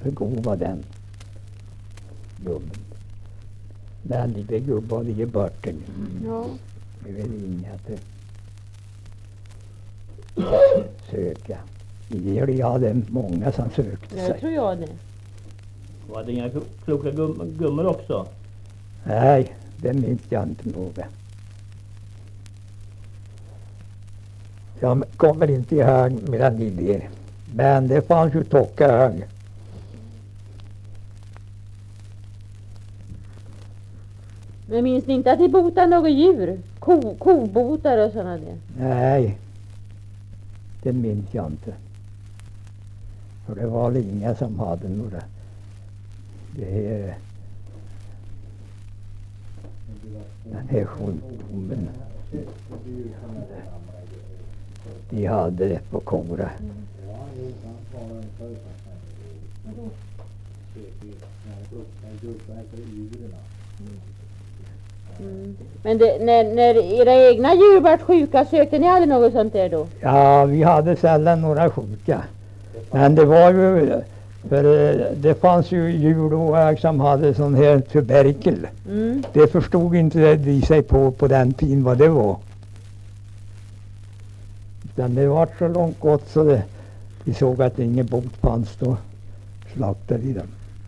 för god var den gubben. Men lite gubbar ligger borta nu. Ja. Det är väl inget söka. Vi hade många som sökte Det sig. tror jag det. Var det inga kloka gummor också? Nej, det minns jag inte nog. Jag kommer inte ihåg mina idéer. Men det fanns ju tocka hög. Men minns ni inte att ni botade några djur? Kobotar och sådana där? Nej, det minns jag inte. För det var väl inga som hade några. Det den här sjukdomen. De hade det på Kora. Mm. Men det, när era egna djur vart sjuka, sökte ni aldrig något sånt där då? Ja, vi hade sällan några sjuka. Men det var ju, för det fanns ju djur då som hade sån här tuberkel. Mm. Det förstod inte de sig på den tiden vad det var. Utan det var så långt gått så de såg att ingen bot fanns, då slaktade de dem.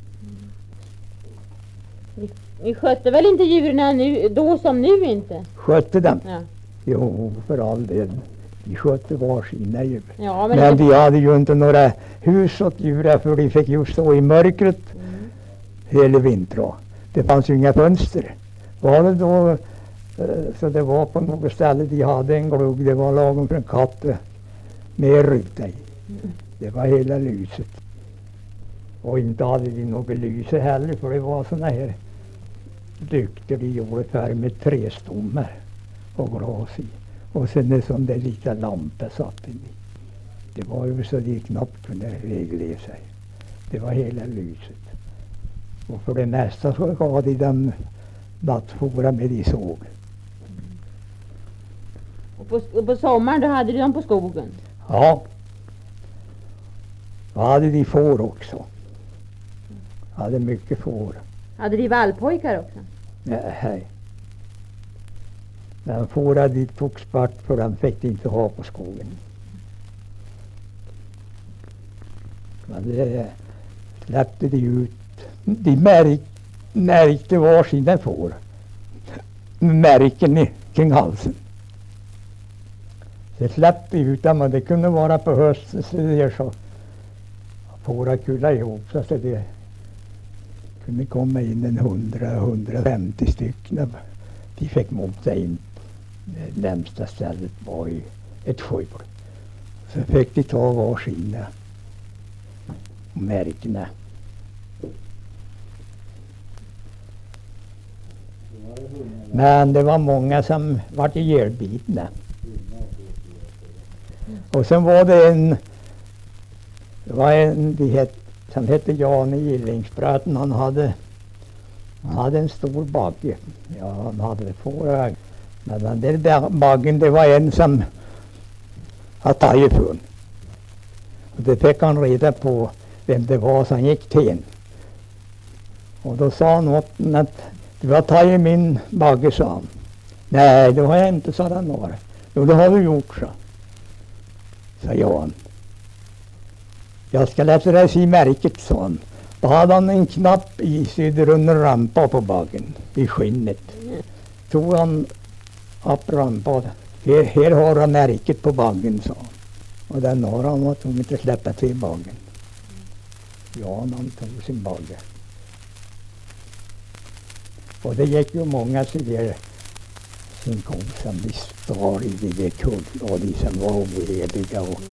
Ni skötte väl inte djuren nu, då som nu inte? Skötte dem? Ja. Jo, för all del. De skötte var sina djur. Ja, Men de hade ju inte några hus åt djuren, för de fick ju stå i mörkret hela vintern. Det fanns ju inga fönster. Var det då så det var på något ställe de hade en glugg, det var lagom för en katt med ruta i. Det var hela lyset. Och inte hade de något lyse heller, för det var såna här lyktor de gjorde för med trästommar och glas i. Och sen en sån där liten lampa satt in i. Det var ju så de knappt kunde vägleda sig. Det var hela lyset. Och för det mesta så gav de dem nattfora med de såg. Och på sommaren då hade de dem på skogen? Ja. Då hade de får också. Hade mycket får. Hade de vallpojkar också? Nej. Men fåra de togs bort, för de fick de inte ha på skogen. Men det släppte de ut. De märkte var sina får. Märken kring halsen. Det släppte ut dem, och det kunde vara på hösten så det så fåra kulla ihop så att det kunde komma in 100-150 stycken. De fick mota in. Det lämsta stället var ju ett skjul. Så fick de ta var sina märkena. Men det var många som var ihjälbitna. Och sen var det en som hette Jan i Gillingsbräten. Han hade en stor bagge. Ja, han hade få. Men den där baggen, det var en som hade tagit ifrån. Och det fick han reda på vem det var som gick till en. Och då sa han åt den att du har tagit min bagge, sa han. Nej, det har jag inte, sa han några. Jo, det har du gjort, sa Jan. Jag ska läsa dig se märket, sa han. Då hade han en knapp i under rampa på baggen, i skinnet. Tog han upp rampa. Här har han märket på baggen, sa han. Och den har han var tvungen att släppa till baggen. Jan, han tog sin bagge. Och det gick ju många till det sin kom som de stal i det kull och de som var oheliga och